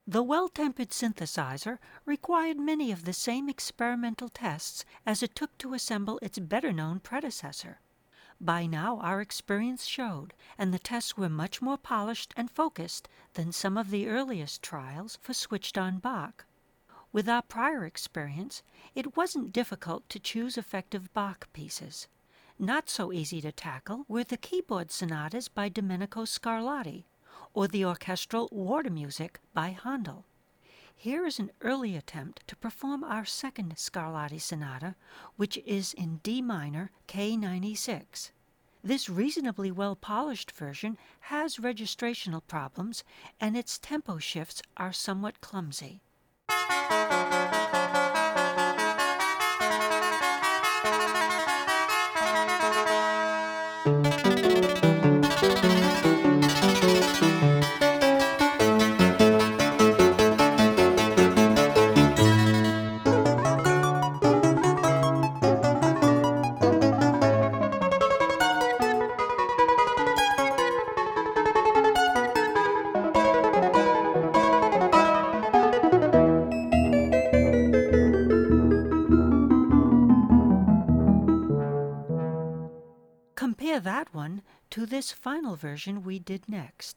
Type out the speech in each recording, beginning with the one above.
The well-tempered synthesizer required many of the same experimental tests as it took to assemble its better-known predecessor. By now our experience showed, and the tests were much more polished and focused than some of the earliest trials for switched-on Bach. With our prior experience, it wasn't difficult to choose effective Bach pieces. Not so easy to tackle were the keyboard sonatas by Domenico Scarlatti, or the orchestral water music by Handel. Here is an early attempt to perform our second Scarlatti sonata, which is in D minor, K96. This reasonably well-polished version has registrational problems, and its tempo shifts are somewhat clumsy. Compare that one to this final version we did next.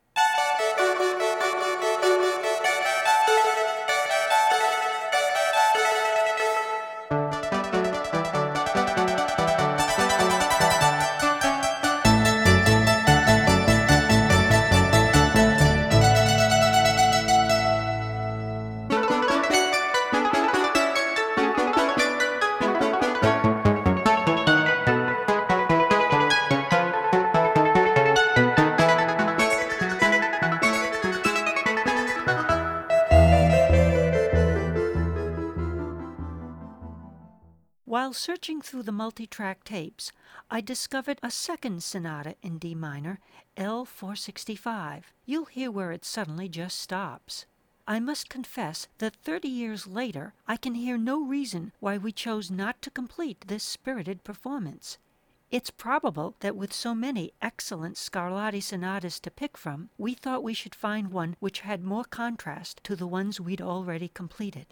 While searching through the multi-track tapes, I discovered a second sonata in D minor, L465. You'll hear where it suddenly just stops. I must confess that 30 years later, I can hear no reason why we chose not to complete this spirited performance. It's probable that with so many excellent Scarlatti sonatas to pick from, we thought we should find one which had more contrast to the ones we'd already completed.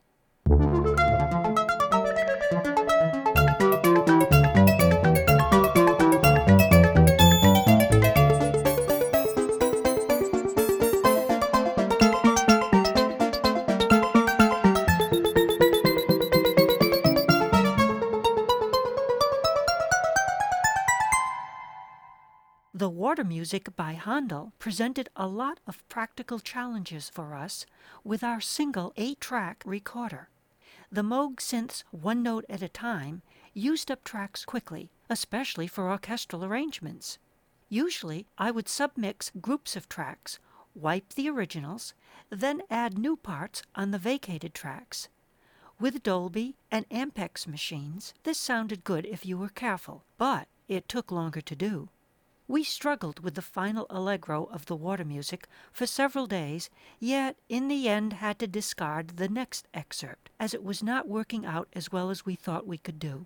The water music by Handel presented a lot of practical challenges for us with our single 8-track recorder. The Moog synths, one note at a time, used up tracks quickly, especially for orchestral arrangements. Usually, I would submix groups of tracks, wipe the originals, then add new parts on the vacated tracks. With Dolby and Ampex machines, this sounded good if you were careful, but it took longer to do. We struggled with the final allegro of the water music for several days, yet in the end had to discard the next excerpt, as it was not working out as well as we thought we could do.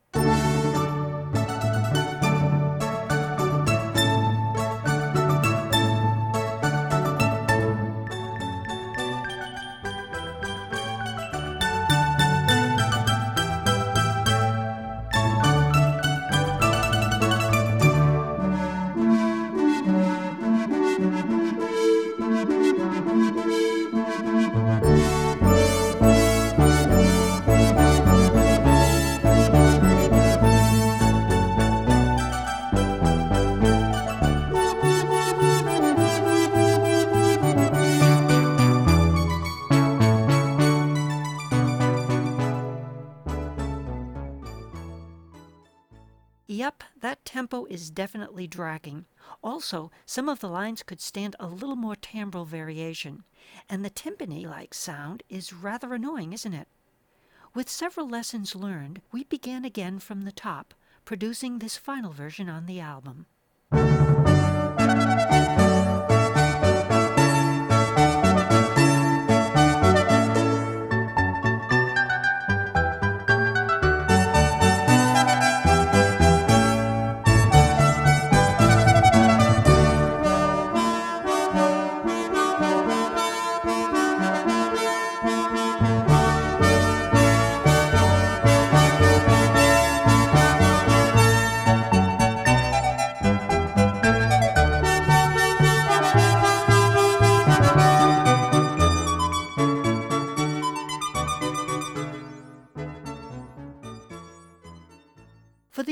Yep, that tempo is definitely dragging. Also, some of the lines could stand a little more timbral variation, and the timpani-like sound is rather annoying, isn't it? With several lessons learned, we began again from the top, producing this final version on the album.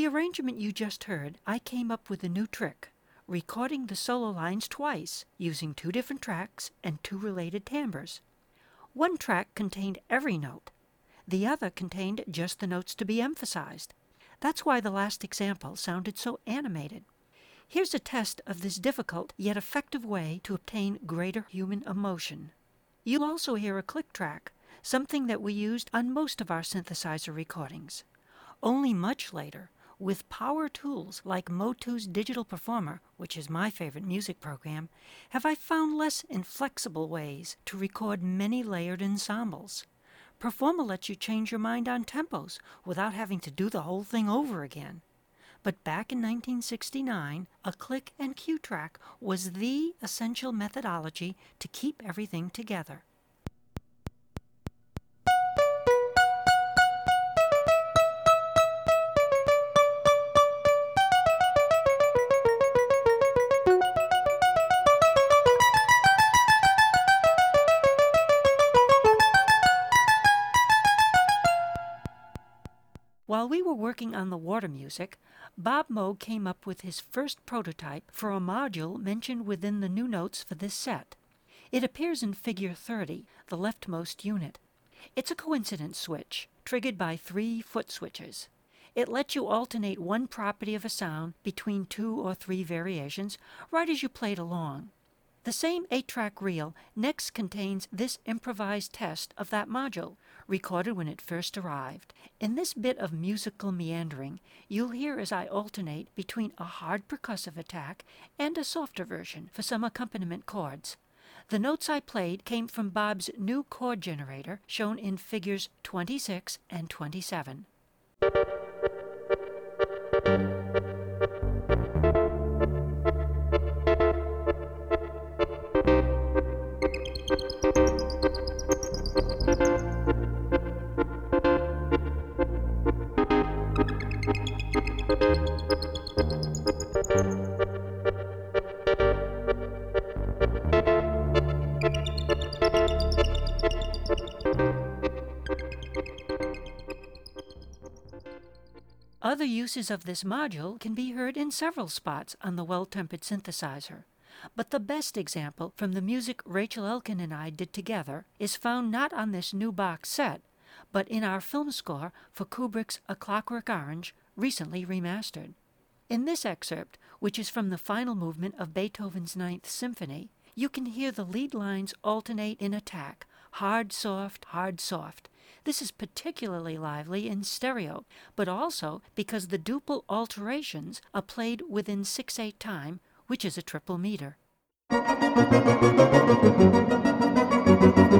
arrangement you just heard, I came up with a new trick, recording the solo lines twice, using 2 different tracks and 2 related timbres. One track contained every note. The other contained just the notes to be emphasized. That's why the last example sounded so animated. Here's a test of this difficult yet effective way to obtain greater human emotion. You'll also hear a click track, something that we used on most of our synthesizer recordings. Only much later, with power tools like Motu's Digital Performer, which is my favorite music program, have I found less inflexible ways to record many layered ensembles. Performer lets you change your mind on tempos without having to do the whole thing over again. But back in 1969, a click and cue track was the essential methodology to keep everything together. While we were working on the water music, Bob Moog came up with his first prototype for a module mentioned within the new notes for this set. It appears in Figure 30, the leftmost unit. It's a coincidence switch, triggered by 3 foot switches. It lets you alternate one property of a sound between 2 or 3 variations right as you played along. The same 8-track reel next contains this improvised test of that module, recorded when it first arrived. In this bit of musical meandering, you'll hear as I alternate between a hard percussive attack and a softer version for some accompaniment chords. The notes I played came from Bob's new chord generator, shown in Figures 26 and 27. Other uses of this module can be heard in several spots on the Well-Tempered synthesizer, but the best example from the music Rachel Elkin and I did together is found not on this new box set, but in our film score for Kubrick's A Clockwork Orange, recently remastered. In this excerpt, which is from the final movement of Beethoven's Ninth Symphony, you can hear the lead lines alternate in attack, hard, soft, hard, soft. This is particularly lively in stereo, but also because the duple alterations are played within 6/8 time, which is a triple meter.